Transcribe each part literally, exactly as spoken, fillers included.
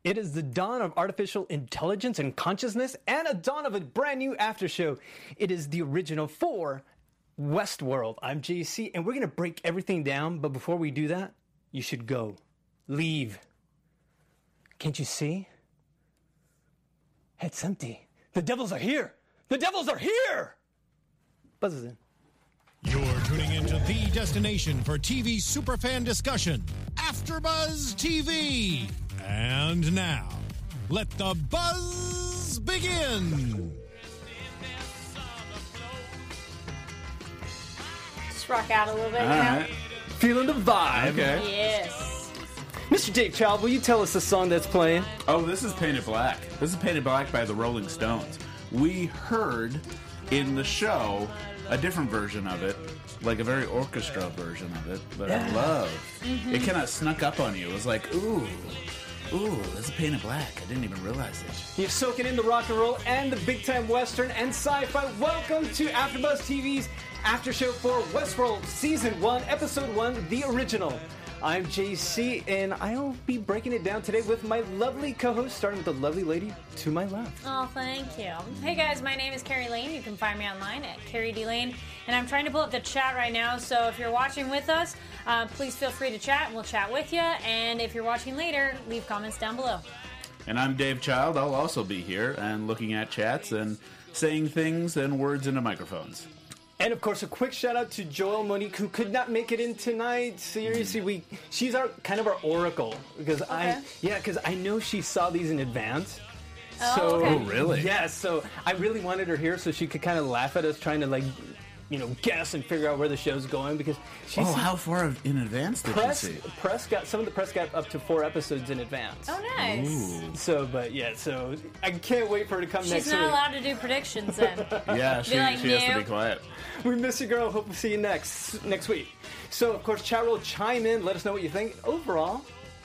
It is the dawn of artificial intelligence and consciousness, and a dawn of a brand new after show. It is the original for Westworld. I'm J C, and we're going to break everything down, but before we do that, you should go. Leave. Can't you see? It's empty. The devils are here! The devils are here! Buzzes in. You're tuning into the destination for T V superfan discussion, AfterBuzz T V. And now, let the buzz begin. Just rock out a little bit, All you know? right. Feeling the vibe. Okay. Yes. Mister Dave Child, will you tell us the song that's playing? Oh, this is Painted Black. This is Painted Black by the Rolling Stones. We heard in the show a different version of it, like a very orchestra version of it, but Yeah. I loved. Mm-hmm. It kind of snuck up on you. It was like, ooh, ooh, this is Painted Black. I didn't even realize it. You're soaking in the rock and roll and the big time western and sci-fi. Welcome to AfterBuzz T V's after show for Westworld Season one, Episode one, the original. I'm J C, and I'll be breaking it down today with my lovely co-host, starting with the lovely lady to my left. Oh, thank you. Hey guys, my name is Carrie Lane. You can find me online at Carrie D Lane, and I'm trying to pull up the chat right now. So if you're watching with us, uh, please feel free to chat, and we'll chat with you. And if you're watching later, leave comments down below. And I'm Dave Child. I'll also be here and looking at chats and saying things and words into microphones. And of course, a quick shout out to Joelle Monique, who could not make it in tonight. Seriously, we she's our kind of our oracle because Okay. I yeah because I know she saw these in advance. Oh, so okay. Oh, really? Yeah, so I really wanted her here so she could kind of laugh at us trying to like, you know, guess and figure out where the show's going because she's Oh, how far in advance did press you see? press got some of the press got up to four episodes in advance. Oh, nice. Ooh. So, but yeah, so I can't wait for her to come She's next not week. allowed to do predictions then. Yeah, she, like, she has to "No." be quiet. We miss you, girl. Hope to see you next next week. So, of course, chat roll, chime in. Let us know what you think. Overall,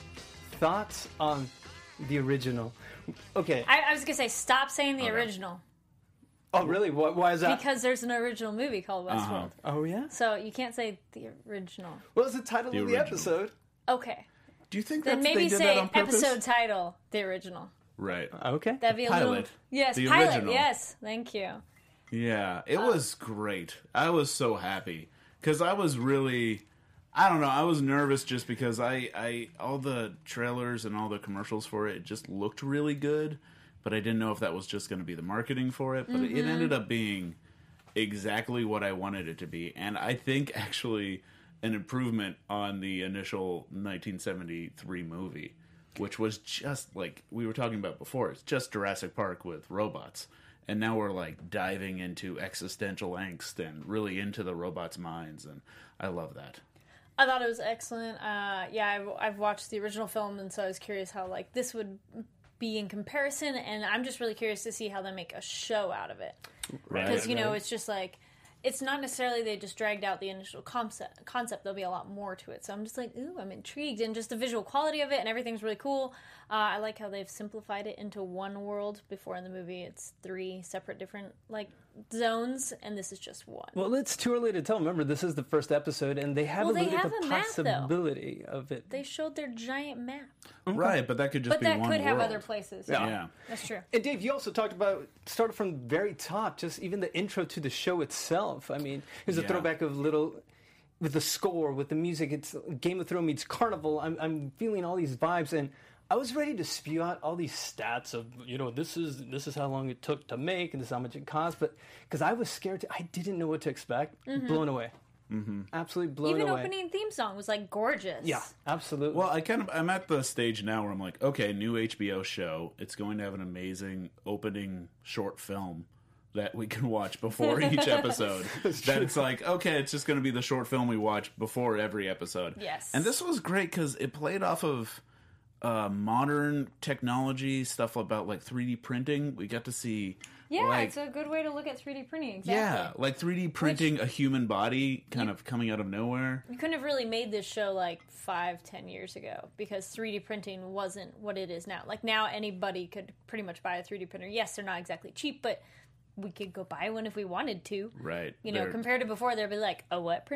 thoughts on the original. Okay. I, I was going to say, stop saying the Okay. original. Oh, really? Why, why is that? Because there's an original movie called Westworld. Uh-huh. Oh, yeah? So you can't say the original. What was the title The of the original. episode? Okay. Do you think Then that's, maybe they did say that on purpose? episode title, the original. Right. Okay. That'd be a Pilot. little... Yes, The pilot. original. Yes, thank you. Yeah, it Uh, was great. I was so happy because I was really, I don't know, I was nervous just because I, I, all the trailers and all the commercials for it, it just looked really good, but I didn't know if that was just going to be the marketing for it. But Mm-hmm. it ended up being exactly what I wanted it to be, and I think actually an improvement on the initial nineteen seventy-three movie, which was just like we were talking about before. It's just Jurassic Park with robots. And now we're like diving into existential angst and really into the robots' minds, and I love that. I thought it was excellent. Uh, yeah, I've, I've watched the original film, and so I was curious how like this would be in comparison, and I'm just really curious to see how they make a show out of it. Right? Because, you know, it's just like, it's not necessarily they just dragged out the initial concept. Concept, there'll be a lot more to it. So I'm just like, ooh, I'm intrigued. And just the visual quality of it and everything's really cool. Uh, I like how they've simplified it into one world. Before in the movie, it's three separate different, like, zones, and this is just one. Well, it's too early to tell. Remember, this is the first episode, and they haven't Well, they looked at have the a map, though. possibility of it. They showed their giant map. Right, but that could just But be that one could have world. other places. Yeah. Yeah. That's true. And Dave, you also talked about started from the very top, just even the intro to the show itself. I mean, here's a Yeah. throwback of little with the score, with the music. It's Game of Thrones meets Carnival. I'm I'm feeling all these vibes, and I was ready to spew out all these stats of you know this is this is how long it took to make, and this is how much it cost. But because I was scared, to, I didn't know what to expect. Blown away. Mm-hmm. Absolutely blown Even away. opening theme song was like gorgeous. Yeah, absolutely. Well, I kind of I'm at the stage now where I'm like, okay, new H B O show. It's going to have an amazing opening short film that we can watch before each episode. That it's like, okay, it's just going to be the short film we watch before every episode. Yes. And this was great because it played off of uh, modern technology, stuff about like three D printing. We got to see, Yeah, like, it's a good way to look at three D printing. Exactly. yeah, like three D printing a human body, kind of coming out of nowhere. You couldn't have really made this show like five, ten years ago because three D printing wasn't what it is now. Like now anybody could pretty much buy a three D printer. Yes, they're not exactly cheap, but we could go buy one if we wanted to. Right. You know, They're- compared to before, they'd be like, a what printer?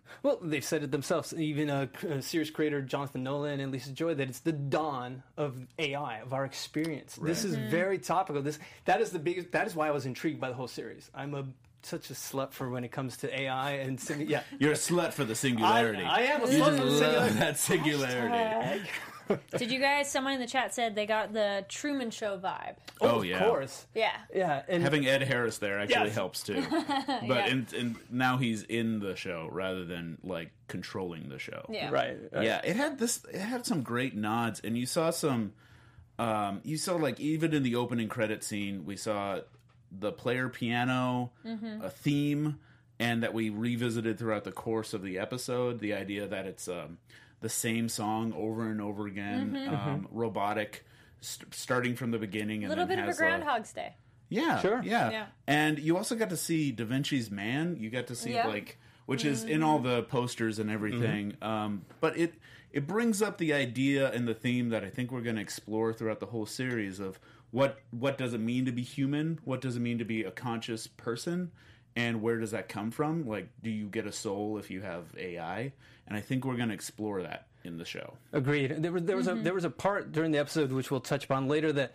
Well, they've said it themselves. Even uh, uh, series creator Jonathan Nolan and Lisa Joy, that it's the dawn of A I, of our experience. Right. This is very topical. This that is the biggest. That is why I was intrigued by the whole series. I'm a such a slut for when it comes to A I and sim- yeah. You're a slut for the singularity. I, I am a You slut just for the love singularity. that singularity. Did you guys? Someone in the chat said they got the Truman Show vibe. Oh, Oh, of yeah. course. Yeah. Yeah, and Having Ed Harris there actually Yes. helps too. But Yeah. in, in, now he's in the show rather than like controlling the show. Yeah. right, right. Yeah, it had this. It had some great nods, and you saw some. Um, you saw like even in the opening credit scene, we saw the player piano, Mm-hmm. a theme, and that we revisited throughout the course of the episode. The idea that it's um, the same song over and over again, Mm-hmm. um, robotic, st- starting from the beginning. A And little then bit of a has Groundhog's Day. yeah, Sure. yeah, Yeah. And you also got to see Da Vinci's Man. You got to see Yeah. like, which is in all the posters and everything. Um, but it it brings up the idea and the theme that I think we're going to explore throughout the whole series of what what does it mean to be human? What does it mean to be a conscious person? And where does that come from? Like, do you get a soul if you have A I? And I think we're going to explore that in the show. Agreed. There was there was a there was a part during the episode which we'll touch upon later that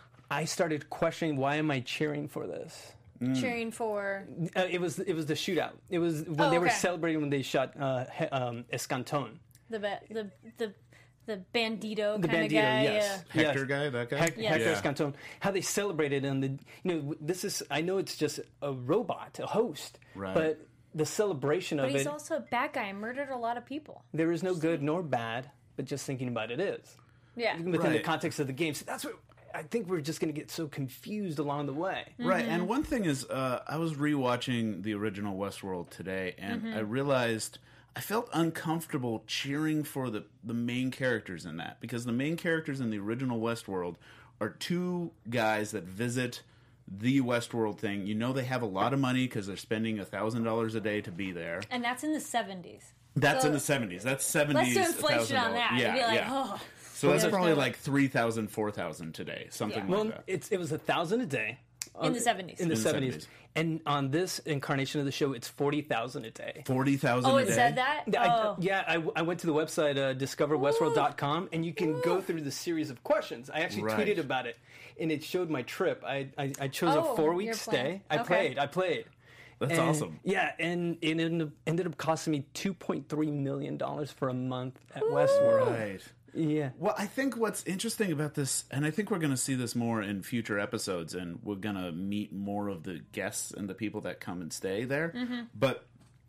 I started questioning, why am I cheering for this? Cheering for. Uh, it was it was the shootout. It was when Oh, they were okay. celebrating when they shot uh, he, um, Escanton. The ba- the the the bandito The kind of bandito, guy. yes. Hector Yes. guy, that guy? Hec- Yeah. Hector Yeah. Escanton. How they celebrated and the you know this is I know it's just a robot, a host, Right. but the celebration But of he's it, also a bad guy and murdered a lot of people. there is no good nor bad, but just thinking about it is Yeah. within the Right. context of the game. So that's what I think we're just going to get so confused along the way. Right, and one thing is, uh, I was rewatching the original Westworld today, and I realized I felt uncomfortable cheering for the, the main characters in that, because the main characters in the original Westworld are two guys that visit the Westworld thing. You know they have a lot of money because they're spending a thousand dollars a day to be there. And that's in the seventies. That's So- in the seventies. That's seventies. Let's do inflation on that. Yeah, You'd be like, yeah. oh. So that's There's probably no- like three thousand, four thousand today, something Yeah. like Well, that. it's it was a thousand a day In the seventies. In the In the seventies, seventies. and on this incarnation of the show, it's forty thousand a day. Forty thousand Oh, a it day. said that? I, Oh. yeah, I, I went to the website uh, discover westworld dot com, and you can go through the series of questions. I actually Right. tweeted about it, and it showed my trip. I I, I chose Oh, a four week your stay. plan. I Okay. played. I played. That's And- awesome. Yeah, and it ended up, ended up costing me two point three million dollars for a month at Westworld. Right. Yeah. Well, I think what's interesting about this, and I think we're going to see this more in future episodes, and we're going to meet more of the guests and the people that come and stay there. But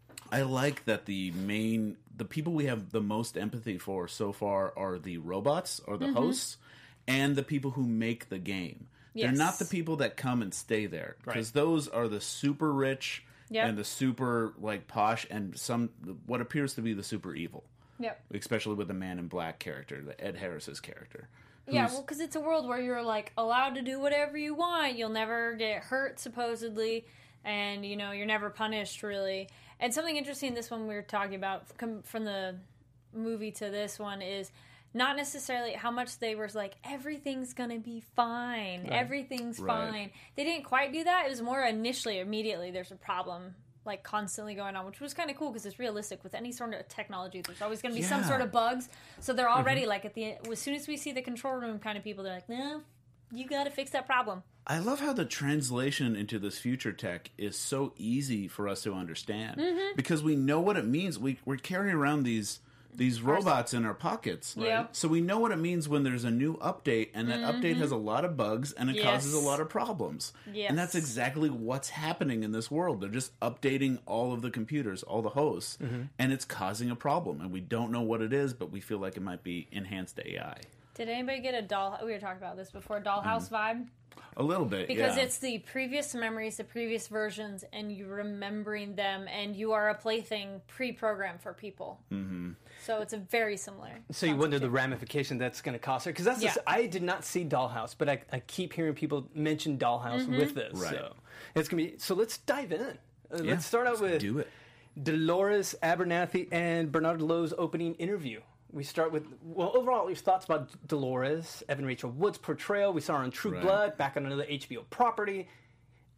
I like that the main, the people we have the most empathy for so far are the robots or the hosts and the people who make the game. They're Yes. not the people that come and stay there, because Right. those are the super rich Yep. and the super like posh and some what appears to be the super evil. Yep. Especially with the Man in Black character, the Ed Harris's character. Yeah, who's- well, because it's a world where you're like allowed to do whatever you want. You'll never get hurt, supposedly, and you know you're never punished really. And something interesting in this one we were talking about come from the movie to this one is not necessarily how much they were like everything's gonna be fine, everything's Right. fine. They didn't quite do that. It was more initially, immediately. There's a problem. Like constantly going on, which was kind of cool because it's realistic with any sort of technology. There's always going to be some Yeah. sort of bugs, so they're already like at the as soon as we see the control room kind of people, they're like, no, you got to fix that problem. I love how the translation into this future tech is so easy for us to understand Mm-hmm. because we know what it means. We we're carrying around these these robots in our pockets, right? Yeah. So we know what it means when there's a new update, and that update has a lot of bugs and it causes a Yes. lot of problems. Yes. And that's exactly what's happening in this world. They're just updating all of the computers, all the hosts, and it's causing a problem. And we don't know what it is, but we feel like it might be enhanced A I. Did anybody get a doll? We were talking about this before. Dollhouse vibe A little bit, because yeah. it's the previous memories, the previous versions, and you remembering them, and you are a plaything pre-programmed for people. Mm-hmm. So it's a very similar. So you wonder concept the too. ramification that's going to cost her, because that's the Yeah. s- I did not see Dollhouse, but I, I keep hearing people mention Dollhouse Mm-hmm. with this. Right. So it's gonna be. So let's dive in. Uh, Yeah, let's start out with do it. Dolores Abernathy and Bernard Lowe's opening interview. We start with, well, overall, your thoughts about Dolores, Evan Rachel Wood's portrayal. We saw her on True Right. Blood, back on another H B O property.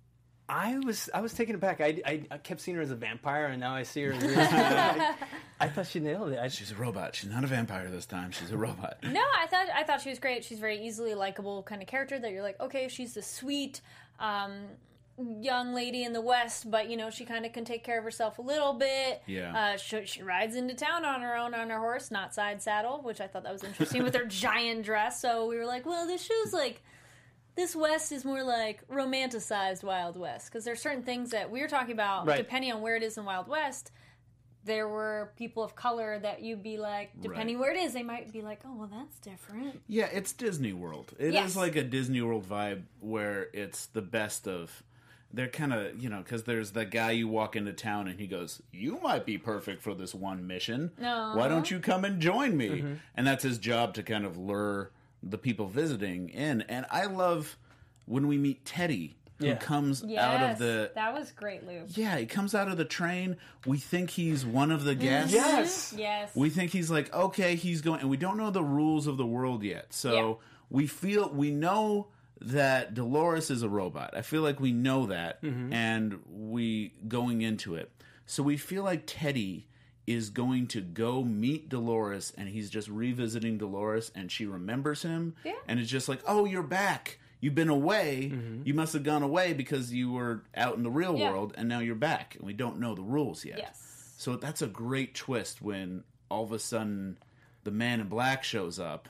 I was I was taken aback. I, I, I kept seeing her as a vampire, and now I see her as this. I, I thought she nailed it. I, She's a robot. She's not a vampire this time. She's a robot. No, I thought I thought she was great. She's a very easily likable kind of character that you're like, okay, she's the sweet um, young lady in the West, but you know she kind of can take care of herself a little bit. Yeah. Uh, she, she rides into town on her own on her horse, not side saddle, which I thought that was interesting with her giant dress. So we were like, well, this show's like. This West is more like romanticized Wild West because there's certain things that we were talking about. Right. Depending on where it is in Wild West, there were people of color that you'd be like, depending Right. where it is, they might be like, oh, well, that's different. Yeah, it's Disney World. It Yes. is like a Disney World vibe where it's the best of. They're kind of, you know, because there's that guy you walk into town and he goes, you might be perfect for this one mission. No. Why don't you come and join me? And that's his job to kind of lure the people visiting in. And I love when we meet Teddy, who Yeah. comes Yes, out of the. that was great, Lou. Yeah, he comes out of the train. We think he's one of the guests. yes. Yes. We think he's like, okay, he's going, and we don't know the rules of the world yet. So Yeah. we feel, we know that Dolores is a robot. I feel like we know that, and we going into it. So we feel like Teddy is going to go meet Dolores, and he's just revisiting Dolores, and she remembers him, Yeah. and it's just like, oh, you're back. You've been away. You must have gone away because you were out in the real Yeah. world, and now you're back, and we don't know the rules yet. Yes. So that's a great twist when all of a sudden the man in black shows up,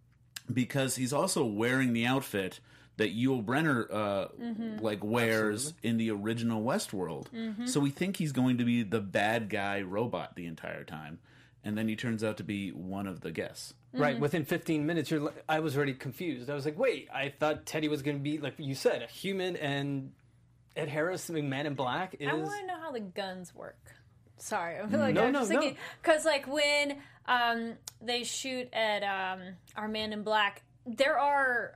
because he's also wearing the outfit that Yul Brynner uh, Mm-hmm. like wears in the original Westworld. So we think he's going to be the bad guy robot the entire time, and then he turns out to be one of the guests. Right, within fifteen minutes, you're. Like, I was already confused. I was like, "Wait, I thought Teddy was going to be like you said, a human, and Ed Harris, I mean, Man in Black, is." I want to know how the guns work. Sorry, I feel like No, I'm no, just no. thinking because, like, when um, they shoot at um, our Man in Black, there are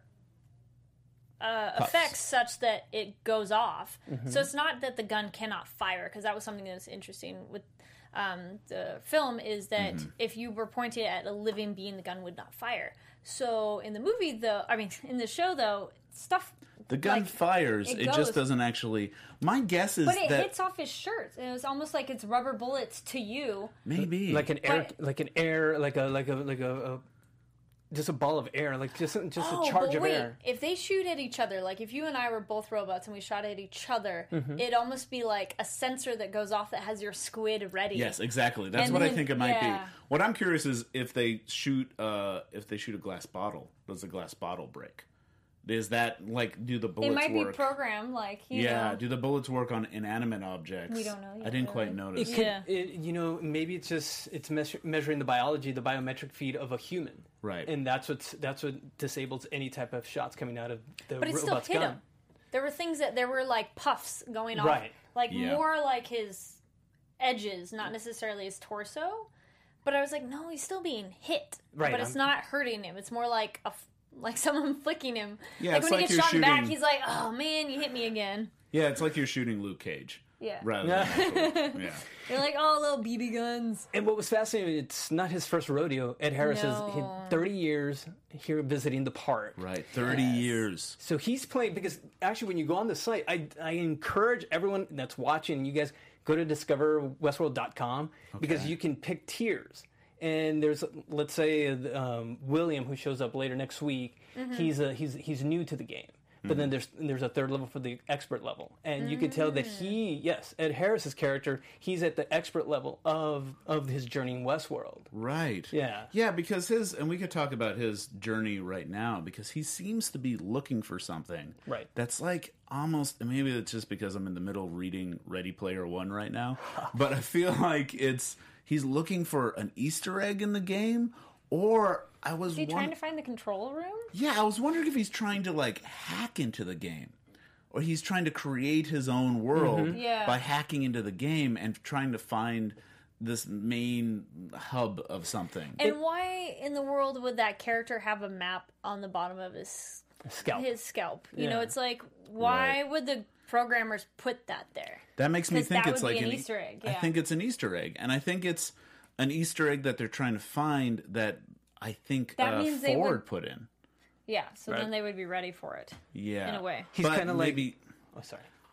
uh, effects such that it goes off. Mm-hmm. So it's not that the gun cannot fire, because that was something that was interesting with um, the film, is that Mm-hmm. if you were pointing at a living being, the gun would not fire. So in the movie, though, I mean, in the show, though, stuff. The gun like, fires. it It, goes. just doesn't actually. My guess is But it that hits off his shirt. It was almost like it's rubber bullets to you. maybe like an air, But- like an air, like a like a like a, a just a ball of air, like just just Oh, a charge but of wait, air. if they shoot at each other, like if you and I were both robots and we shot at each other, Mm-hmm. it'd almost be like a sensor that goes off that has your squid ready. Yes, exactly. That's And what I then- think it might yeah. be. What I'm curious is if they shoot uh if they shoot a glass bottle, does the glass bottle break? Is that like do the It bullets might work? be programmed, like, you yeah, know. do the bullets work on inanimate objects? We don't know yet, I didn't quite really. notice. It could, Yeah. it, you know, maybe it's just it's measure, measuring the biology, the biometric feed of a human, Right. And that's what that's what disables any type of shots coming out of the But it still robot's hit gun. him. There were things that, there were like puffs going off. Right. Like Yeah. more like his edges, not necessarily his torso. But I was like, no, he's still being hit. Right, But it's I'm- not hurting him. It's more like a, f- like someone flicking him. Yeah, like it's when like he you're gets shot in the back, shooting- he's like, oh man, you hit me again. Yeah, it's like you're shooting Luke Cage. Yeah. Rather than Michael. Yeah. You're like, oh, little B B guns. And what was fascinating, it's not his first rodeo. Ed Harris No. is he, thirty years here visiting the park. Right. Thirty years. So he's playing, because actually when you go on the site, I, I encourage everyone that's watching, you guys go to discover westworld dot com because Okay. you can pick tiers. And there's, let's say, um, William, who shows up later next week, he's a, he's he's new to the game. But then there's there's a third level for the expert level, and you can tell that he, yes, Ed Harris's character, he's at the expert level of of his journey in Westworld. Right. Yeah. Yeah, because his, and we could talk about his journey right now, because he seems to be looking for something. Right. That's like almost, and maybe it's just because I'm in the middle reading Ready Player One right now, but I feel like it's, he's looking for an Easter egg in the game, or I was Is he won- trying to find the control room? Yeah, I was wondering if he's trying to like hack into the game, or he's trying to create his own world Yeah. by hacking into the game and trying to find this main hub of something. And why in the world would that character have a map on the bottom of his Scalp. his scalp? You know, Yeah. it's like, why Right. would the programmers put that there? That makes me 'Cause think that it's would like be an an Easter egg, I yeah. think it's an Easter egg, and I think it's an Easter egg that they're trying to find that I think That uh, means they Ford would- put in. Yeah, so Right. then they would be ready for it. Yeah, In a way. He's But kinda like- maybe Oh, sorry.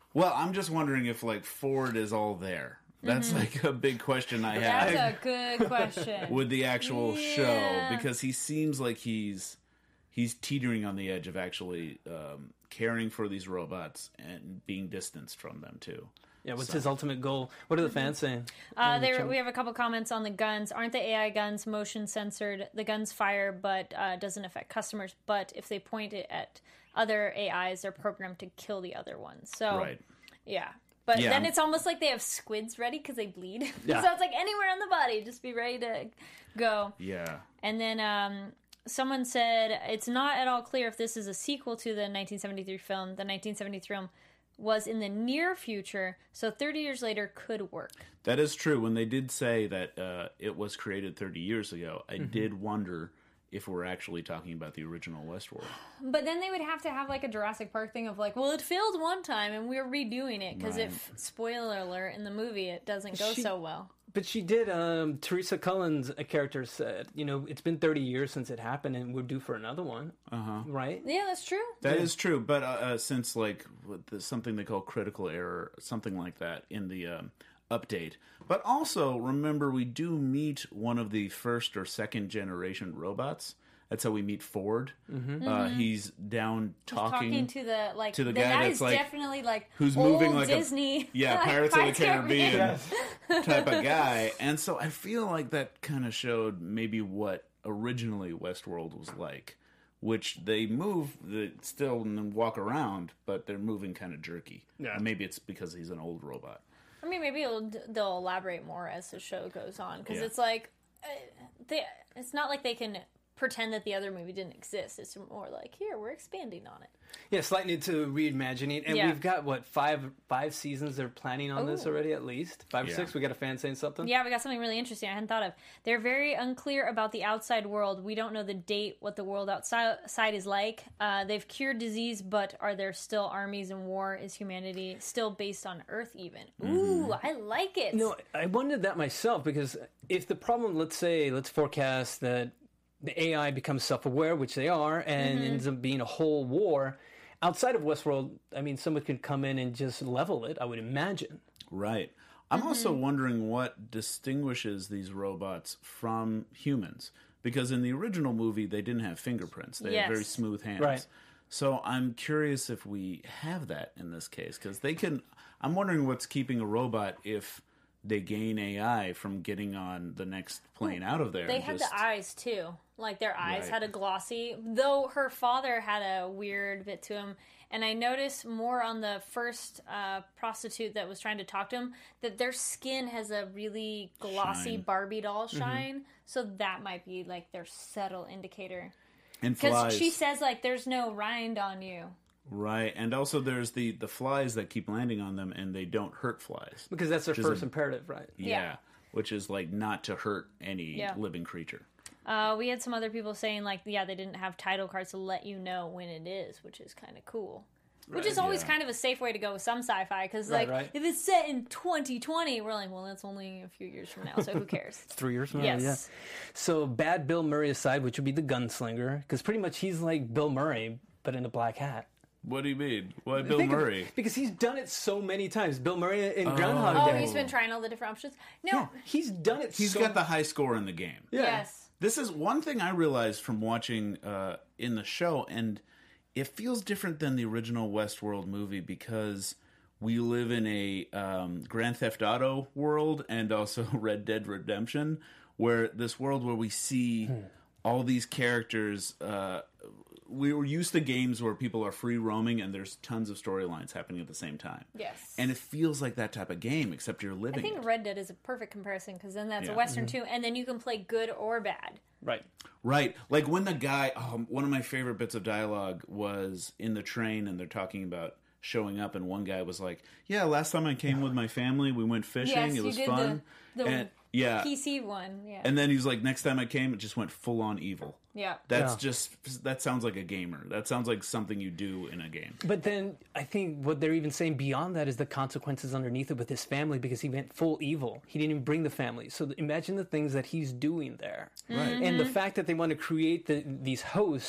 Well, I'm just wondering if like Ford is all there. That's Mm-hmm. like a big question I That's have a good question. with the actual Yeah. show, because he seems like he's he's teetering on the edge of actually um, caring for these robots and being distanced from them too. Yeah, what's his ultimate goal? What are the fans saying? Uh, there, we have a couple comments on the guns. Aren't the A I guns motion censored? The guns fire, but uh, doesn't affect customers. But if they point it at other A Is, they're programmed to kill the other ones. So, Right. yeah. But Yeah. then it's almost like they have squids ready because they bleed. Yeah. So it's like anywhere on the body, just be ready to go. Yeah. And then um, someone said it's not at all clear if this is a sequel to the nineteen seventy-three film. The nineteen seventy-three film was in the near future, so thirty years later could work. That is true. When they did say that uh, it was created thirty years ago, I did wonder if we're actually talking about the original Westworld. But then they would have to have like a Jurassic Park thing of like, well, it failed one time and we're redoing it because Right. if, spoiler alert, in the movie it doesn't go She- so well. But she did. Um, Teresa Cullen's a character said, you know, it's been thirty years since it happened, and we're due for another one. Uh huh. Right? Yeah, that's true. That is true, but uh, uh, since like what the, something they call critical error, something like that in the um, update. But also remember, we do meet one of the first or second generation robots. That's how we meet Ford. Uh, he's down talking, Talking to the like to the then guy that that's, is like, definitely like who's old moving like a- Disney yeah, like, Pirates of the Caribbean Yes. type of guy. And so I feel like that kind of showed maybe what originally Westworld was like, which they move the, still and walk around, but they're moving kind of jerky. Yeah. And maybe it's because he's an old robot. I mean, maybe it'll, they'll elaborate more as the show goes on because Yeah. it's like uh, they. It's not like they can pretend that the other movie didn't exist. It's more like here we're expanding on it. Yeah, slightly to reimagining, and Yeah. we've got what five five seasons they're planning on this Ooh. already, at least five or Yeah. six. We got a fan saying something. Yeah, we got something really interesting I hadn't thought of. They're very unclear about the outside world. We don't know the date, what the world outside is like. Uh, they've cured disease, but are there still armies and war? Is humanity still based on Earth even? Ooh, I like it. No, I wondered that myself because if the problem, let's say, let's forecast that the A I becomes self-aware, which they are, and ends up being a whole war outside of Westworld. I mean, someone could come in and just level it, I would imagine. Right. I'm also wondering what distinguishes these robots from humans. Because in the original movie, they didn't have fingerprints. They had very Yes. smooth hands. Right. So I'm curious if we have that in this case. Because they can... I'm wondering what's keeping a robot if they gain A I from getting on the next plane out of there. They and had just, the eyes too. Like their eyes Right. had a glossy, though her father had a weird bit to him. And I noticed more on the first uh, prostitute that was trying to talk to him that their skin has a really glossy Shine. Barbie doll shine. So that might be like their subtle indicator. and Because flies. she says like there's no rind on you. Right. And also there's the, the flies that keep landing on them and they don't hurt flies. Because that's their Which is first a- imperative, right? Yeah. Yeah. Which is like not to hurt any Yeah. living creature. Uh, we had some other people saying like, yeah, they didn't have title cards to let you know when it is, which is kind of cool. Which is Right, always yeah. kind of a safe way to go with some sci-fi because, Right, like, right. if it's set in twenty twenty, we're like, well, that's only a few years from now, so who cares? Three years from now, Yes. yeah. So bad Bill Murray aside, which would be the gunslinger, because pretty much he's like Bill Murray, but in a black hat. What do you mean? Why Bill Think of it, Murray? because he's done it so many times. Bill Murray in Groundhog Oh, Day. he's been trying all the different options. No, Yeah, he's done it. He's so got the high score in the game. yeah. yes, This is one thing I realized from watching uh, in the show, and it feels different than the original Westworld movie because we live in a um, Grand Theft Auto world and also Red Dead Redemption, where this world where we see all these characters. Uh, we were used to games where people are free roaming and there's tons of storylines happening at the same time. yes. And it feels like that type of game, except you're I living think it. Red Dead is a perfect comparison because then that's Yeah. a Western too, and then you can play good or bad. Right. Right. Like when the guy, um, one of my favorite bits of dialogue was in the train and they're talking about showing up and one guy was like, yeah, last time I came with my family, we went fishing. Yes, it you was did fun. the, the and, yeah. P C one. Yeah, And then he's like, next time I came, it just went full on evil. yeah. That's Yeah. just, that sounds like a gamer. That sounds like something you do in a game. But then I think what they're even saying beyond that is the consequences underneath it with his family because he went full evil. He didn't even bring the family. So imagine the things that he's doing there. Right. Mm-hmm. And the fact that they want to create the, these hosts,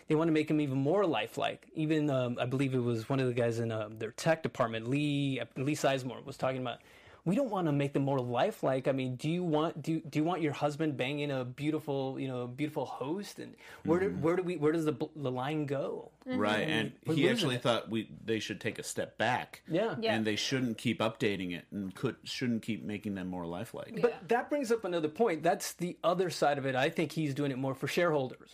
they want to make him even more lifelike. Even um, I believe it was one of the guys in uh, their tech department, Lee Lee Sizemore, was talking about. We don't want to make them more lifelike. I mean, do you want do do you want your husband banging a beautiful you know beautiful host? And where Mm-hmm. do, where do we where does the the line go? Right, and We're he losing actually it. thought we they should take a step back. Yeah. Yeah. And they shouldn't keep updating it and could shouldn't keep making them more lifelike. But Yeah. that brings up another point. That's the other side of it. I think he's doing it more for shareholders.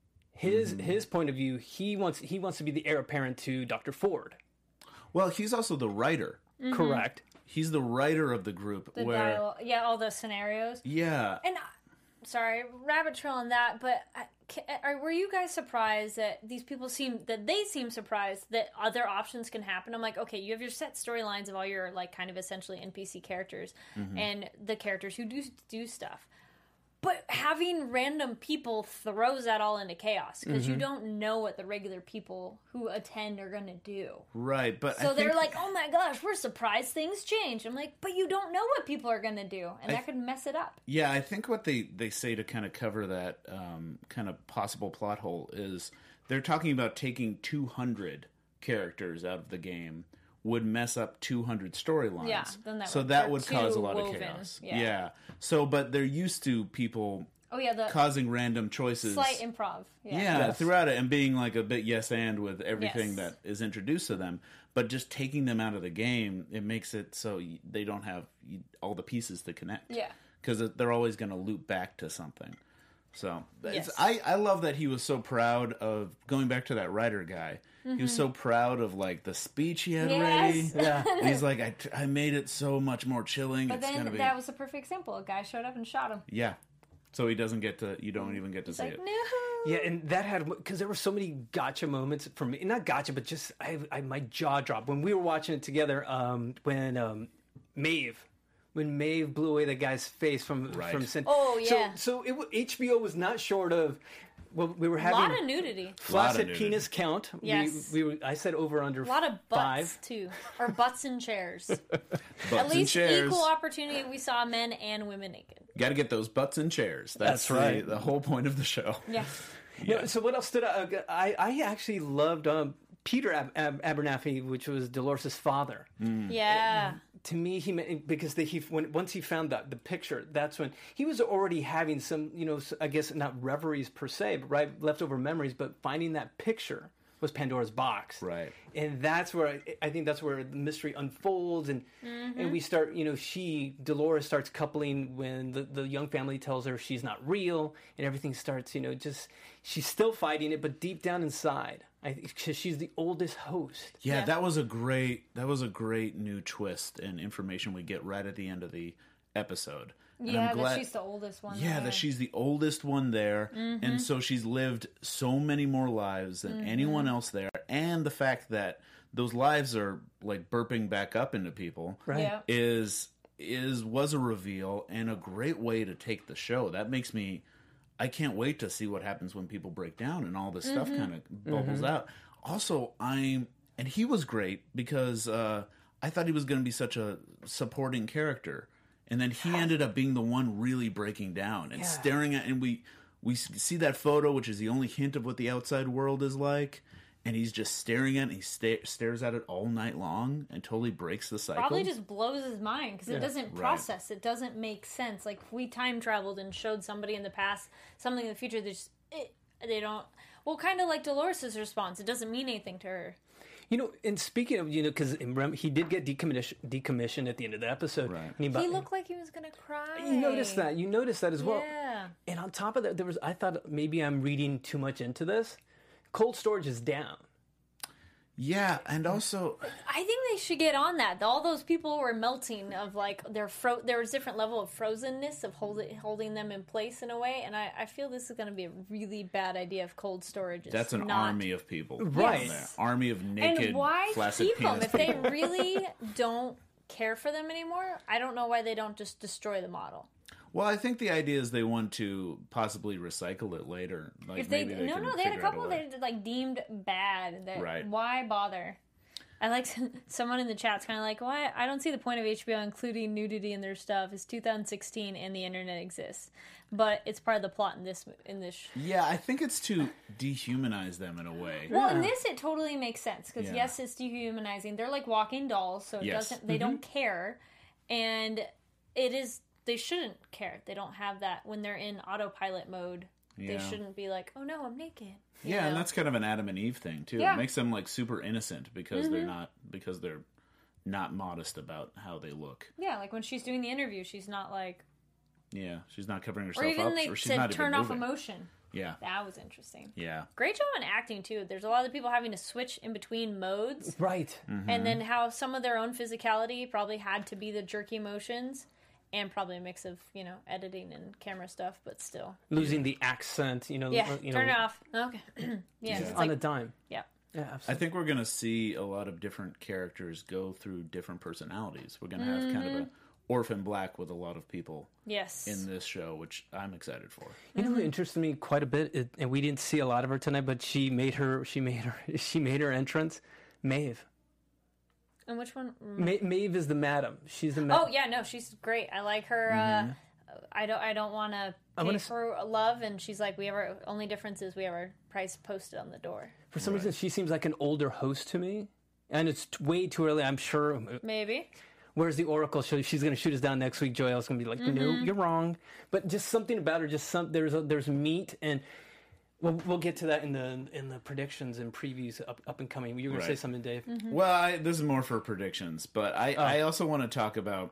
His Mm-hmm. his point of view, he wants he wants to be the heir apparent to Doctor Ford. Well, he's also the writer. Mm-hmm. Correct. He's the writer of the group The where dial, yeah, all the scenarios. yeah. And uh, sorry, rabbit trail on that, but I, ca- are, were you guys surprised that these people seem that they seem surprised that other options can happen? I'm like, okay, you have your set storylines of all your like kind of essentially N P C characters and the characters who do do stuff. But having random people throws that all into chaos because you don't know what the regular people who attend are going to do. Right, but So I they're think, like, oh my gosh, we're surprised things change. I'm like, but you don't know what people are going to do. And I that could mess it up. yeah, I think what they, they say to kind of cover that um, kind of possible plot hole is they're talking about taking two hundred characters out of the game would mess up two hundred storylines. Yeah, then that so would- that they're would cause a too lot woven, of chaos. yeah. Yeah. So, but they're used to people Oh yeah, the causing random choices. slight improv. Yeah. Yeah, Yes. throughout it and being like a bit yes and with everything Yes. that is introduced to them. But just taking them out of the game, it makes it so y- they don't have y- all the pieces to connect. Yeah. Because they're always going to loop back to something. So it's, Yes. I, I love that he was so proud of going back to that writer guy. He was so proud of like the speech he had ready. Mm-hmm. Yes. Yeah. And he's like, I, I made it so much more chilling. But it's then gonna be that was the perfect example. A guy showed up and shot him. yeah. So he doesn't get to. You don't even get to It's see like, it. no. Yeah, and that had because there were so many gotcha moments for me. Not gotcha, but just I, I my jaw dropped when we were watching it together. Um, when um, Maeve, when Maeve blew away the guy's face from Right. from Sin. Oh, yeah. So so it, w- H B O was not short of. Well, we were A having lot of nudity. Lot of flaccid nudity. penis count. Yes. We, we were, I said over under A lot of butts five. too, or butts in chairs. Butts At least and chairs. equal opportunity. We saw men and women naked. Got to get those butts and chairs. That's, That's right. The, the whole point of the show. Yeah. No, so what else stood out? I, I actually loved um, Peter Ab- Ab- Abernathy, which was Dolores' father. Yeah. To me, he meant, because the, he when once he found that the picture, that's when he was already having some, you know, I guess not reveries per se, but right leftover memories. But finding that picture was Pandora's box, Right. And that's where I, I think that's where the mystery unfolds, and and we start, you know, she Dolores starts coupling when the the young family tells her she's not real, and everything starts, you know, just she's still fighting it, but deep down inside, I because she's the oldest host. Yeah, Yeah. that was a great that was a great new twist and information we get right at the end of the episode. And Yeah, I'm that glad, she's the oldest one. yeah, there. that she's the oldest one there, Mm-hmm. and so she's lived so many more lives than Mm-hmm. anyone else there, and the fact that those lives are like burping back up into people Right. Yeah. is is was a reveal and a great way to take the show. That makes me I can't wait to see what happens when people break down and all this stuff Mm-hmm. kind of bubbles out. Also, I'm and he was great because uh, I thought he was going to be such a supporting character, and then he ended up being the one really breaking down and Yeah. staring at. And we we see that photo, which is the only hint of what the outside world is like, and he's just staring at it. And he sta- stares at it all night long until he breaks the cycle. Probably just blows his mind because it doesn't Right. process. It doesn't make sense. Like if we time traveled and showed somebody in the past something in the future, they just it, they don't. Well, kind of like Dolores' response. It doesn't mean anything to her. You know, and speaking of, you know, because he did get decommissioned, decommissioned at the end of the episode. Right. And he, He looked like he was gonna cry. You noticed that. You noticed that as well. Yeah. And on top of that, there was. I thought maybe I'm reading too much into this. Cold storage is down. Yeah, and also I think they should get on that. All those people were melting of like their fro. There was different level of frozenness of holding holding them in place in a way, and I, I feel this is going to be a really bad idea if cold storage is that's an not. army of people, Right. down there. Army of naked, And why flaccid keep them penis if they people. really don't care for them anymore? I don't know why they don't just destroy the model. Well, I think the idea is they want to possibly recycle it later. Like If they, maybe they no can no they had a figure out couple way. they like deemed bad. That, Right. Why bother? I like someone in the chat's kind of like, why? I don't see the point of H B O including nudity in their stuff. It's two thousand sixteen and the internet exists, but it's part of the plot in this in this. Sh- Yeah, I think it's to dehumanize them in a way. well, in this it totally makes sense because Yeah. yes, it's dehumanizing. They're like walking dolls, so it Yes. doesn't. They don't care, and it is. They shouldn't care. They don't have that when they're in autopilot mode. They Yeah. shouldn't be like, oh no, I'm naked. You Yeah, know? and that's kind of an Adam and Eve thing too. Yeah. Mm-hmm. It makes them like super innocent because they're not because they're not modest about how they look. yeah, like when she's doing the interview, she's not like, Yeah, she's not covering herself or even up, they or she's said not turn even off moving. emotion. Yeah, That was interesting. yeah, Great job on acting too. There's a lot of people having to switch in between modes, Right. Mm-hmm. and then how some of their own physicality probably had to be the jerky motions, and probably a mix of you know editing and camera stuff, but still, Losing the accent, you know. yeah. uh, you Turn know, it off. Okay. yeah. It's on like, a dime. yeah. Yeah, I absolutely. think we're gonna see a lot of different characters go through different personalities. We're gonna have kind Mm-hmm. of a Orphan Black with a lot of people Yes. in this show, which I'm excited for. You know who interested me quite a bit, it, and we didn't see a lot of her tonight, but she made her she made her she made her entrance. Maeve. And which one? Ma- Maeve is the madam. She's the madam. Oh yeah, no, she's great. I like her. Mm-hmm. Uh, I don't. I don't want to I pay wanna s- for love, and she's like, we have our only difference is we have our price posted on the door. For some reason, she seems like an older host to me, and it's t- way too early. I'm sure. Maybe. Where's the Oracle? She, she's going to shoot us down next week. Joelle's going to be like, Mm-hmm. "No, you're wrong." But just something about her. Just some. There's a, there's meat, and we'll we'll get to that in the in the predictions and previews up up and coming. You were going to say Right. something, Dave? Mm-hmm. Well, I, this is more for predictions, but I, Oh. I also want to talk about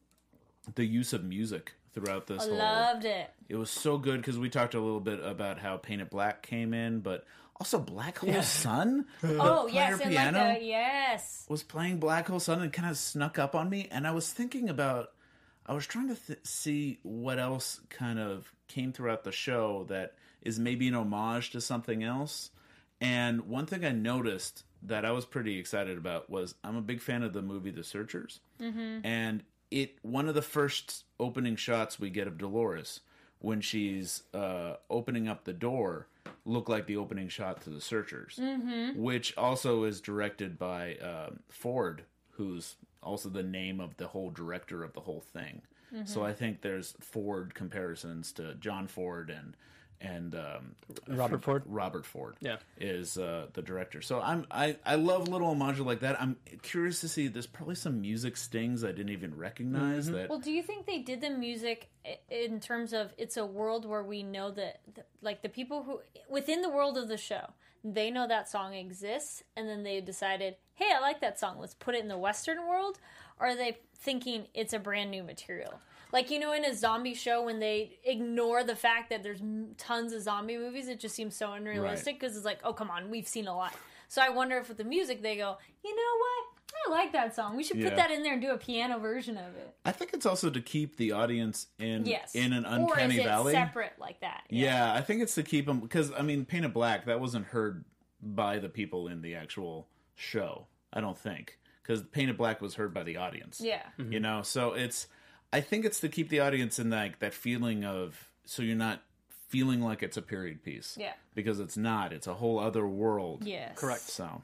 the use of music throughout this I whole. loved it. It was so good because we talked a little bit about how Painted Black came in, but also Black Hole Sun. Oh the yes, player and like piano a yes. was playing Black Hole Sun and kind of snuck up on me, and I was thinking about. I was trying to th- see what else kind of came throughout the show that is maybe an homage to something else. And one thing I noticed that I was pretty excited about was I'm a big fan of the movie The Searchers, mm-hmm. and it one of the first opening shots we get of Dolores when she's uh, opening up the door look like the opening shot to The Searchers, mm-hmm. which also is directed by um, Ford, who's also the name of the whole director of the whole thing. Mm-hmm. So I think there's Ford comparisons to John Ford and and um, Robert Ford? Robert Ford, Yeah. is uh, the director. So I'm I, I love little homages like that. I'm curious to see. There's probably some music stings I didn't even recognize. Mm-hmm. That Well, do you think they did the music i- in terms of it's a world where we know that, that like the people who within the world of the show, they know that song exists, and then they decided, hey, I like that song. Let's put it in the Western world. Or are they thinking it's a brand new material? Like, you know, in a zombie show, when they ignore the fact that there's m- tons of zombie movies, it just seems so unrealistic because it's like, oh, come on, we've seen a lot. So I wonder if with the music they go, you know what? I like that song. We should put Yeah. that in there and do a piano version of it. I think it's also to keep the audience in Yes. in an or uncanny is it valley. separate like that? Yeah, I think it's to keep them because I mean, Painted Black that wasn't heard by the people in the actual show. I don't think because Painted Black was heard by the audience. Yeah. You know, so it's. I think it's to keep the audience in like that feeling of so you're not feeling like it's a period piece. Yeah. Because it's not. It's a whole other world. Yes. Correct. So,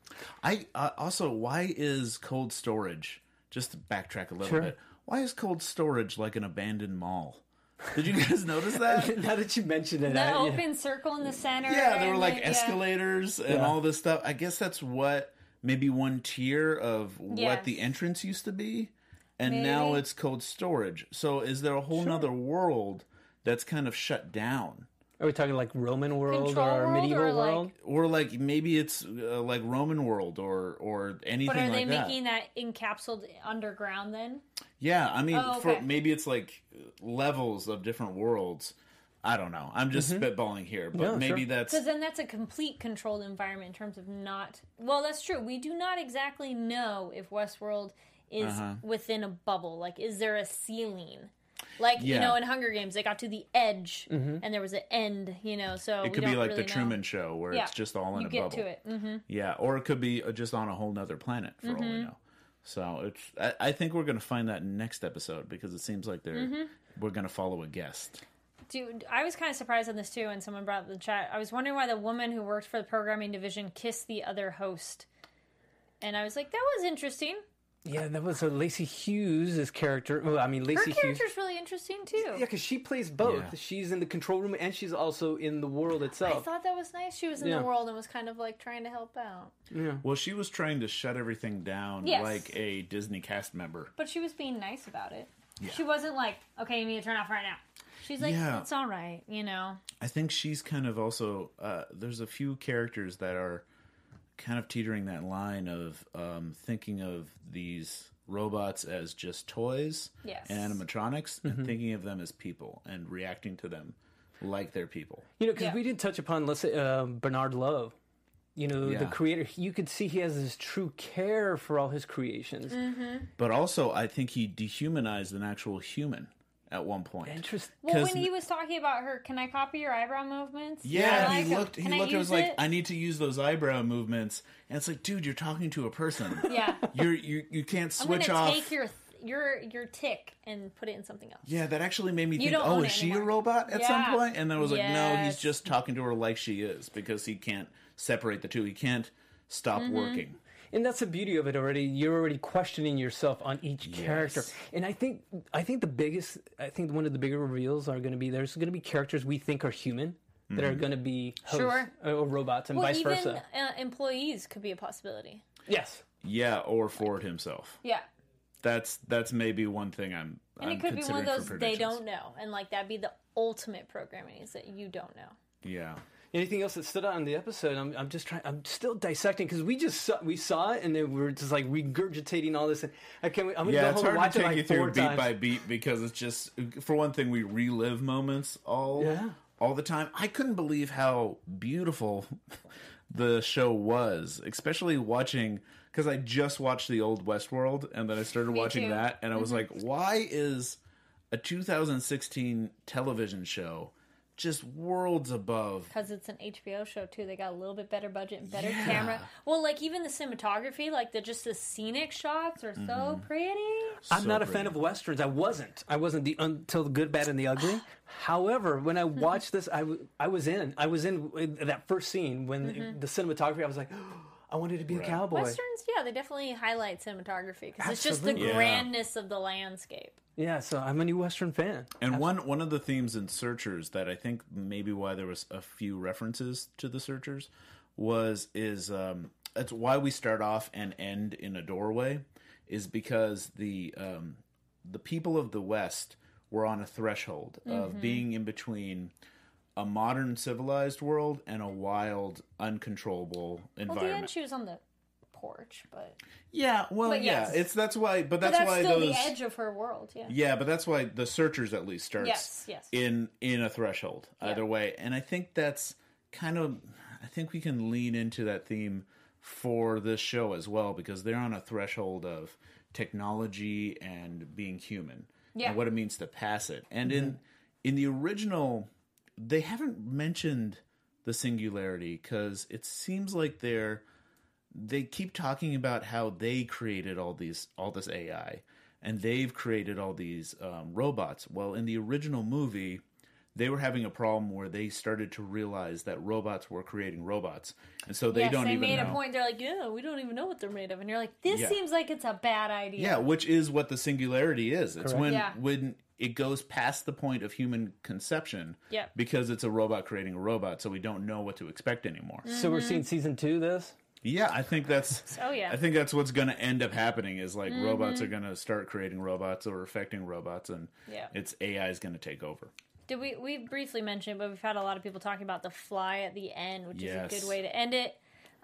I uh, also why is cold storage? Just to backtrack a little Sure. bit. Why is cold storage like an abandoned mall? Did you guys notice that? Now that you mentioned it, The I, yeah. open circle in the center. Yeah, there were and like then- yeah. escalators and Yeah. all this stuff. I guess that's what maybe one tier of what Yes. the entrance used to be, and now Maybe. it's cold storage. So is there a whole nother world that's kind of shut down? Are we talking like Roman world Control or world medieval or, like- world? Or like maybe it's uh, like Roman world or or anything But are they like that. making that encapsulated underground then? Yeah, I mean, Oh, for okay. maybe it's like levels of different worlds. I don't know. I'm just spitballing here, but Yeah, maybe sure. that's Because then that's a complete controlled environment in terms of not. Well, that's true. We do not exactly know if Westworld is Uh-huh. within a bubble. Like, is there a ceiling? Like, you Yeah. know, in Hunger Games, they got to the edge and there was an end, you know, so it we could be don't like really the know. Truman Show where Yeah, it's just all in you a get bubble. to it. hmm Yeah, or it could be uh, just on a whole nother planet for all Mm-hmm. we know. So it's. I, I think we're going to find that next episode because it seems like they're Mm-hmm. we're going to follow a guest. Dude, I was kind of surprised on this too, and someone brought up in the chat. I was wondering why the woman who worked for the programming division kissed the other host. and I was like, that was interesting. Yeah, that was a Lacey Hughes' character. Well, I mean, Her Lacey Hughes. character's really interesting too. Yeah, because she plays both. Yeah. She's in the control room and she's also in the world I itself. thought that was nice. She was in Yeah. the world and was kind of like trying to help out. Yeah. Well, she was trying to shut everything down Yes. like a Disney cast member. But she was being nice about it. Yeah. She wasn't like, okay, you need to turn off right now. She's like, Yeah. it's all right, you know. I think she's kind of also. Uh, there's a few characters that are kind of teetering that line of um, thinking of these robots as just toys Yes. and animatronics, and thinking of them as people and reacting to them like they're people. You know, because Yeah. we didn't touch upon, let's say, uh, Bernard Lowe. You know, the Yeah. creator. You could see he has this true care for all his creations. But also, I think he dehumanized an actual human at one point. Interesting. Well, 'Cause when he was talking about her, can I copy your eyebrow movements? Yeah, I he like looked. them. He Can I looked. and use was like, it? I need to use those eyebrow movements, and it's like, dude, you're talking to a person. Yeah. You're you. You can't I'm switch gonna off. take your your your tick and put it in something else. Yeah, that actually made me You think, don't oh, own is it she a anymore. robot at some Yeah. point? And then I was like, no, he's Yes. just talking to her like she is because he can't separate the two. He can't stop Mm-hmm. working. And that's the beauty of it already. You're already questioning yourself on each character. And I think I think the biggest I think one of the bigger reveals are going to be there's going to be characters we think are human that are going to be hosts Sure. or robots and Well, vice even versa. uh, employees could be a possibility. Yes. Yeah, or Ford himself. Yeah. That's that's maybe one thing I'm. And I'm it could be one of considering for those they predictions. don't know. And like that'd be the ultimate programming is that you don't know. Yeah. Anything else that stood out in the episode? I'm, I'm just trying. I'm still dissecting because we just saw, we saw it and then we were just like regurgitating all this. And I can't. wait- I'm gonna Yeah, go it's home and hard watch to it take like you four through beat times. by beat because it's just, for one thing, we relive moments all Yeah. all the time. I couldn't believe how beautiful the show was, especially watching, because I just watched the old Westworld and then I started Me watching too. that and I was like, why is a two thousand sixteen television show just worlds above? Because it's an H B O show too. They got a little bit better budget and better camera. Well, like even the cinematography, like the just the scenic shots are so pretty. I'm So not a pretty. fan of westerns. I wasn't. I wasn't the until the good, bad, and the ugly. However, when I watched this, I, w- I was in. I was in, in that first scene when the cinematography. I was like, I wanted to be a cowboy. Westerns, yeah, they definitely highlight cinematography because it's just the Absolutely. Yeah. grandness of the landscape. Yeah, so I'm a new western fan. And one one of the themes in Searchers that I think maybe why there was a few references to the Searchers was is um, that's why we start off and end in a doorway is because the um, the people of the West were on a threshold of being in between a modern civilized world and a wild, uncontrollable Well, at the environment. end, she was on the porch, but, yeah, well, But yeah, yes. it's that's why, but but that's, that's why still those the edge of her world. Yeah. yeah, but that's why the Searchers at least starts Yes, yes. in in a threshold either Yeah. way, and I think that's kind of I think we can lean into that theme for this show as well because they're on a threshold of technology and being human Yeah. and what it means to pass it. And in in the original, they haven't mentioned the singularity because it seems like they're they keep talking about how they created all these all this A I and they've created all these um, robots. Well, in the original movie, they were having a problem where they started to realize that robots were creating robots, and so they yes, don't they even made know. a point. They're like, yeah, we don't even know what they're made of, and you're like, this Yeah. seems like it's a bad idea. Yeah, which is what the singularity is. It's Correct. when Yeah. when it goes past the point of human conception Yep. because it's a robot creating a robot, so we don't know what to expect anymore. So we're seeing season two of this. Yeah, I think that's Oh, yeah. I think that's what's going to end up happening is like robots are going to start creating robots or affecting robots and Yeah. it's A I is going to take over. Did we we briefly mentioned, but we've had a lot of people talking about the fly at the end, which Yes. is a good way to end it,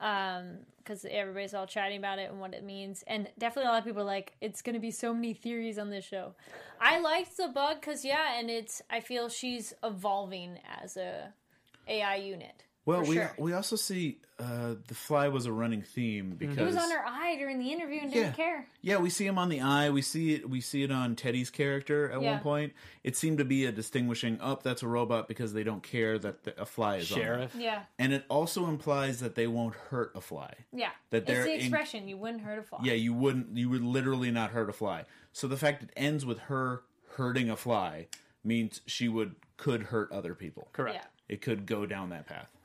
because everybody's all chatting about it and what it means, and definitely a lot of people are like, it's going to be so many theories on this show. I liked the bug because yeah, and it's I feel she's evolving as a A I unit. Well, for we sure. we also see uh, the fly was a running theme because It was on her eye during the interview and yeah, didn't care. yeah, we see him on the eye. We see it. We see it on Teddy's character at Yeah. one point. It seemed to be a distinguishing. Oh, that's a robot because they don't care that the, a fly is on them. Sheriff. Yeah, And it also implies that they won't hurt a fly. yeah. That It's they're the in- expression you wouldn't hurt a fly. Yeah, you wouldn't. You would literally not hurt a fly. So the fact it ends with her hurting a fly means she would could hurt other people. Correct. Yeah. It could go down that path.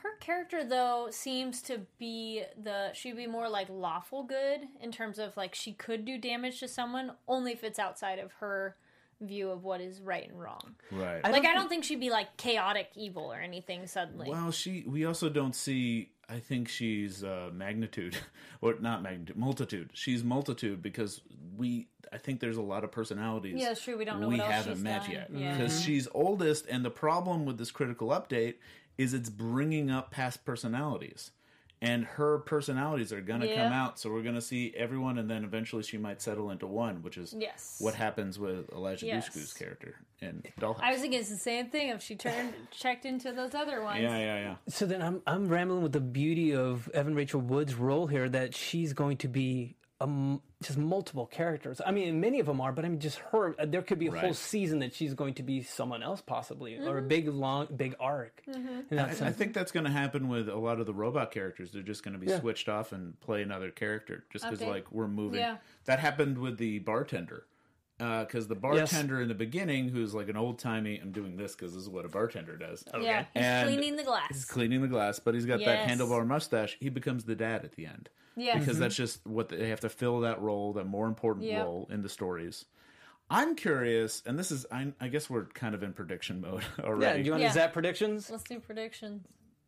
Her character, though, seems to be the... She'd be more, like, lawful good in terms of, like, she could do damage to someone, only if it's outside of her view of what is right and wrong. Right. I like, don't I don't think she'd be, like, chaotic evil or anything suddenly. Well, she. We also don't see... I think she's uh, magnitude. Or not magnitude. Multitude. She's multitude because we... I think there's a lot of personalities. Yeah, it's true. We don't know we what else haven't she's met done. yet. Yeah. Because she's oldest, and the problem with this critical update is it's bringing up past personalities. And her personalities are going to Yeah. come out, so we're going to see everyone, and then eventually she might settle into one, which is Yes. what happens with Elijah Yes. Dushku's character in Dollhouse. I was thinking it's the same thing if she turned checked into those other ones. yeah, yeah, yeah. So then I'm I'm rambling with the beauty of Evan Rachel Wood's role here, that she's going to be um, just multiple characters. I mean, many of them are, but I mean, just her. There could be a whole Right. season that she's going to be someone else, possibly, Mm-hmm. or a big long, big arc. In that I, I sense. think that's going to happen with a lot of the robot characters. They're just going to be Yeah. switched off and play another character, just because Okay. like we're moving. Yeah. That happened with the bartender, because the bartender in the beginning, who's like an old timey. I'm doing this because this is what a bartender does. Yeah, he's And cleaning the glass. He's cleaning the glass, but he's got that Yes. handlebar mustache. He becomes the dad at the end. Yeah. Because that's just what they have to fill that role, that more important Yep. role in the stories. I'm curious, and this is, I, I guess we're kind of in prediction mode yeah. already. Do you want Yeah. to zap predictions? Let's do predictions.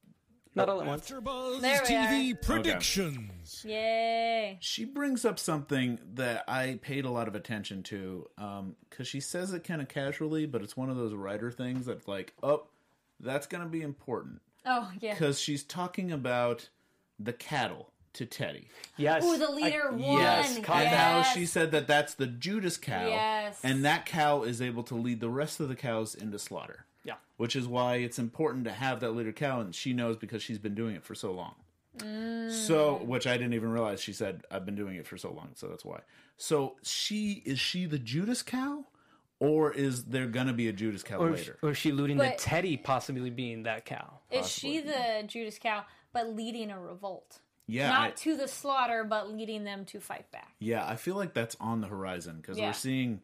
Not all at once. AfterBuzz There we T V are. predictions. Yay. She brings up something that I paid a lot of attention to, because she says it kind of casually, but it's one of those writer things that's like, oh, that's going to be important. Oh, yeah. Because she's talking about the cattle to Teddy. Yes. Ooh, the leader won. Yes, caught and that. how Yes. she said that that's the Judas cow, Yes. and that cow is able to lead the rest of the cows into slaughter. Yeah. Which is why it's important to have that leader cow, and she knows because she's been doing it for so long. Mm. So, which I didn't even realize. She said, "I've been doing it for so long," so that's why. So, she is she the Judas cow, or is there gonna be a Judas cow Or, later? or is she alluding But- to Teddy possibly being that cow? Is she the Judas cow, but leading a revolt? Yeah, Not I- to the slaughter, but leading them to fight back. Yeah, I feel like that's on the horizon because Yeah. we're seeing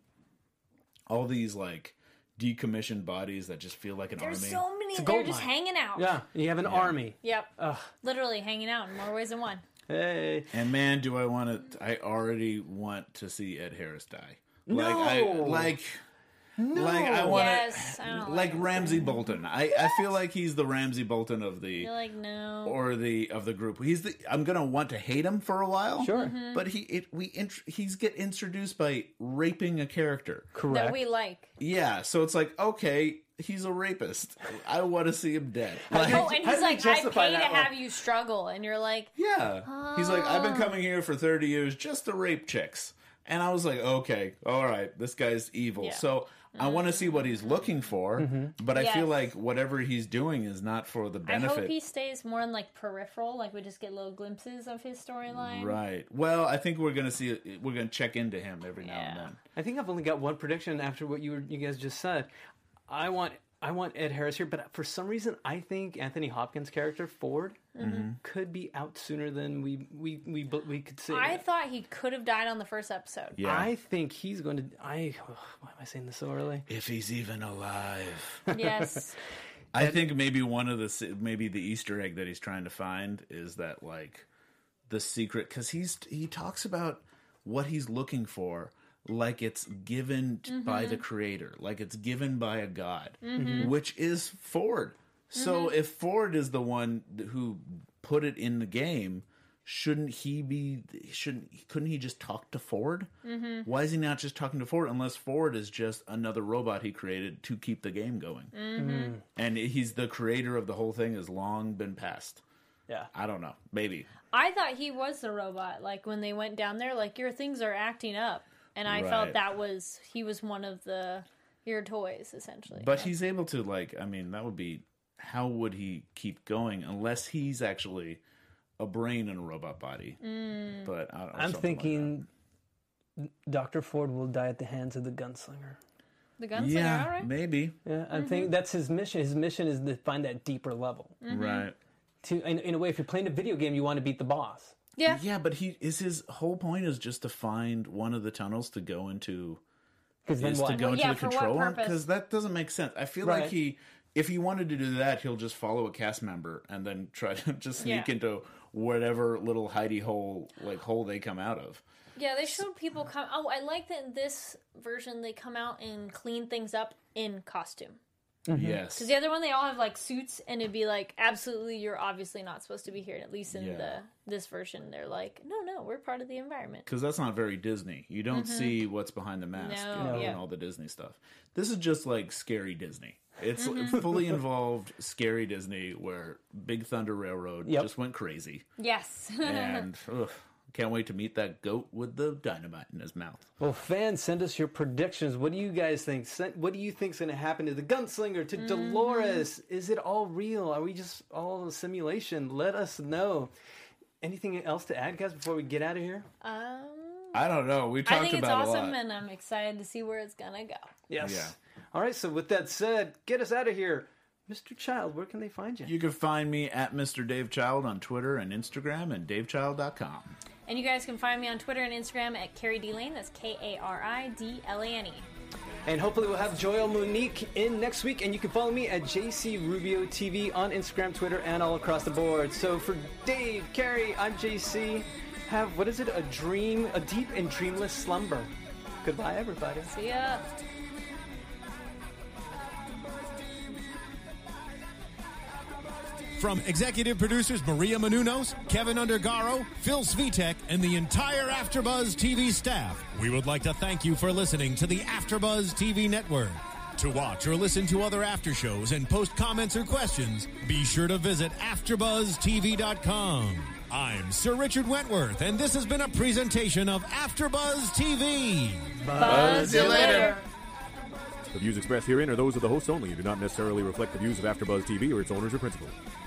all these like decommissioned bodies that just feel like an There's army. so many. a They're gold just mine. hanging out. Yeah, you have an army. Yep. Literally hanging out in more ways than one. Hey. And man, do I want to! I already want to see Ed Harris die. No! Like I like. Like I want Yes, I to, don't like like it. Ramsey Bolton. I, I feel like he's the Ramsey Bolton of the You're like, no. or the of the group. He's the. I'm gonna want to hate him for a while. Sure. Mm-hmm. But he it we int- he's get introduced by raping a character. Correct. that we like. Yeah, so it's like okay, he's a rapist. I want to see him dead. Like, Oh, and how he's do you like, I justify pay to that one? have you struggle. And you're like, yeah, he's like I've been coming here for thirty years just to rape chicks, and I was like, okay, all right, this guy's evil. Yeah. So. I want to see what he's looking for, but I feel Yes. like whatever he's doing is not for the I benefit. hope he stays more in like peripheral. Like we just get little glimpses of his storyline. Right. Well, I think we're gonna see. We're gonna check into him every now and Yeah. then. I think I've only got one prediction after what you were, you guys just said. I want I want Ed Harris here, but for some reason I think Anthony Hopkins' character Ford Mm-hmm. could be out sooner than we we we we, we could see. I thought he could have died on the first episode. Yeah. I think he's going to. I why am I saying this so early? If he's even alive. Yes. I think maybe one of the se- maybe the Easter egg that he's trying to find is that like the secret because he's he talks about what he's looking for like it's given t- by the creator, like it's given by a god, which is Ford. So if Ford is the one who put it in the game, shouldn't he be? Shouldn't couldn't he just talk to Ford? Mm-hmm. Why is he not just talking to Ford? Unless Ford is just another robot he created to keep the game going, mm-hmm. and he's the creator of the whole thing. Has long been passed. Yeah. I don't know. Maybe. I thought he was the robot. Like when they went down there, like your things are acting up. And I Right. felt that was, he was one of the, your toys, essentially. But he's able to like. I mean, that would be. How would he keep going unless he's actually a brain in a robot body? Mm. But I don't know, I'm something thinking Doctor Ford will die at the hands of the gunslinger. the like that. gunslinger, Yeah, all right? maybe. Yeah, I Mm-hmm. think that's his mission. His mission is to find that deeper level. Right. To in, in a way, if you're playing a video game, you want to beat the boss. Yeah. Yeah, but he is his whole point is just to find one of the tunnels to go into. Because then Is what? to go Well, into yeah, the for what control room purpose? because that doesn't make sense. I feel Right. like he if he wanted to do that, he'll just follow a cast member and then try to just sneak Yeah. into whatever little hidey hole, like hole they come out of. Yeah, they showed people come. Oh, I like that in this version they come out and clean things up in costume. Yes. Because the other one, they all have like suits, and it'd be like, absolutely, you're obviously not supposed to be here. And at least in Yeah. the this version, they're like, no, no, we're part of the environment. Because that's not very Disney. You don't see what's behind the mask No, you know, yeah. and all the Disney stuff. This is just like scary Disney. It's Mm-hmm. fully involved scary Disney where Big Thunder Railroad Yep. just went crazy. Yes. And ugh, can't wait to meet that goat with the dynamite in his mouth. Well, fans, send us your predictions. What do you guys think? Send, what do you think's going to happen to the gunslinger, to Dolores? Is it all real? Are we just all a simulation? Let us know. Anything else to add, guys, before we get out of here? um, I don't know. We I talked think it's about awesome, a lot. and I'm excited to see where it's gonna go. Yes. Yeah. All right, so with that said, get us out of here. Mister Child, where can they find you? You can find me at Mister Dave Child on Twitter and Instagram and dave child dot com. And you guys can find me on Twitter and Instagram at Carrie D Lane. That's K A R I D L A N E. And hopefully we'll have Joel Monique in next week. And you can follow me at J C Rubio T V on Instagram, Twitter, and all across the board. So for Dave, Carrie, I'm J C. Have, what is it, a dream, a deep and dreamless slumber. Goodbye, everybody. See ya. From executive producers Maria Menounos, Kevin Undergaro, Phil Svitek, and the entire AfterBuzz T V staff, we would like to thank you for listening to the AfterBuzz T V network. To watch or listen to other after shows and post comments or questions, be sure to visit after buzz t v dot com. I'm Sir Richard Wentworth, and this has been a presentation of AfterBuzz T V. Buzz you later. The views expressed herein are those of the hosts only and do not necessarily reflect the views of AfterBuzz T V or its owners or principals.